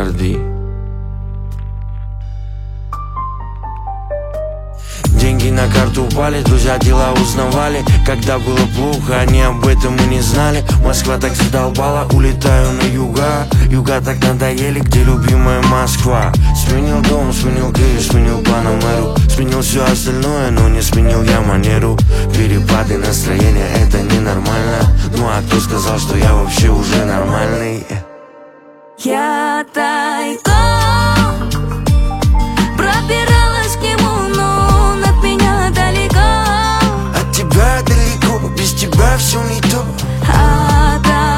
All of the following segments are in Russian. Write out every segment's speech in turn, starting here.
Бакарди. Деньги на карту упали, друзья дела узнавали. Когда было плохо, они об этом и не знали. Москва так задолбала, улетаю на юга. Юга так надоели, где любимая Москва. Сменил дом, сменил дверь, сменил Панамеру. Сменил все остальное, но не сменил я манеру. Перепады настроения, это ненормально. Ну а кто сказал, что я вообще уже нормальный? Я тайком пробиралась к нему, но он от меня далеко. От тебя далеко, без тебя все не то. О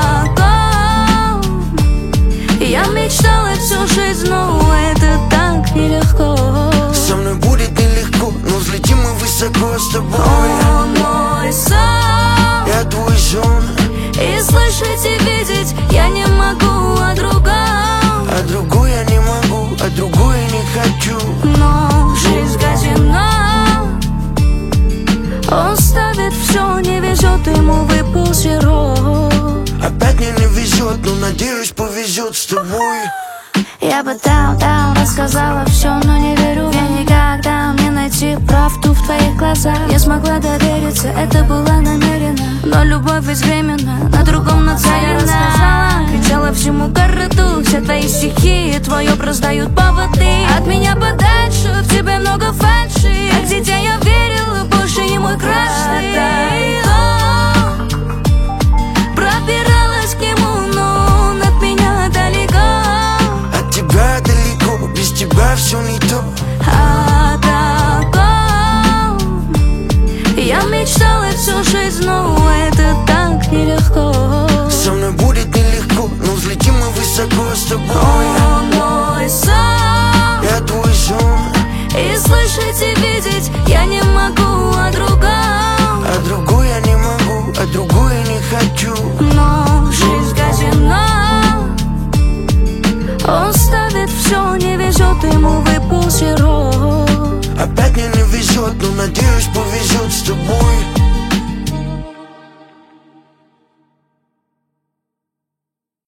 таком я мечтала всю жизнь, но это так нелегко. Со мной будет нелегко, но взлетим мы высоко с тобой. Он мой сон, Я твой сон, и слышать и видеть я не могу о другом. а другой я не могу, а другой я не хочу. Но жизнь казино, он ставит все, не везет, ему выпал сироп. Опять мне не везет, но надеюсь повезет с тобой. Я бы дал, рассказала все, но не верю. Я никогда мне найти правду в твоих глазах. Я смогла довериться, это было намеренно. Но любовь ведь временна, на другом нацелена. Я рассказала, кричала всему городу. Все твои стихи, твой образ дают поводы. От меня подальше, в тебе много фальши. Как дитя я верила, больше не мой краш. Пробиралась к нему, но он от меня далеко. От тебя далеко, без тебя все не то. О таком я мечтала всю жизнь, но это так нелегко. Со мной будет нелегко, но взлетим мы высоко с тобой. Он мой сон, Я твой сон, и слышать и видеть я не могу о другом. а другой я не могу, а другой я не хочу. Но жизнь казино, он ставит все, не везет, ему выпал сироп. Опять мне не везет, но надеюсь повезет с тобой.